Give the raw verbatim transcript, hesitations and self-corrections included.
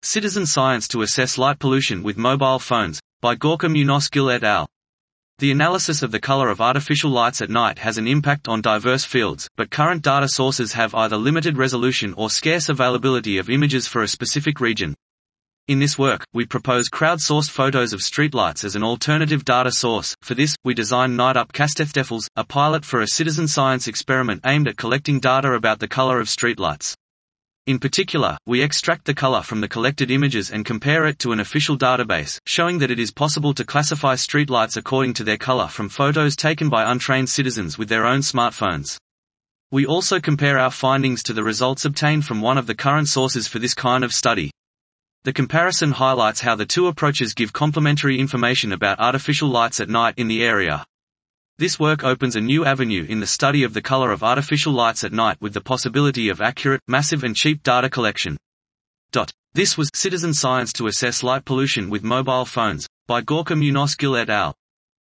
Citizen Science to Assess Light Pollution with Mobile Phones, by Gorka Munoz-Gil et al. The analysis of the color of artificial lights at night has an impact on diverse fields, but current data sources have either limited resolution or scarce availability of images for a specific region. In this work, we propose crowdsourced photos of streetlights as an alternative data source. For this, we designed Night-Up Castelldefels, a pilot for a citizen science experiment aimed at collecting data about the color of streetlights. In particular, we extract the color from the collected images and compare it to an official database, showing that it is possible to classify streetlights according to their color from photos taken by untrained citizens with their own smartphones. We also compare our findings to the results obtained from one of the current sources for this kind of study. The comparison highlights how the two approaches give complementary information about artificial lights at night in the area. This work opens a new avenue in the study of the color of artificial lights at night with the possibility of accurate, massive and cheap data collection. This was Citizen Science to Assess Light Pollution with Mobile Phones, by Gorka Munoz-Gil et al.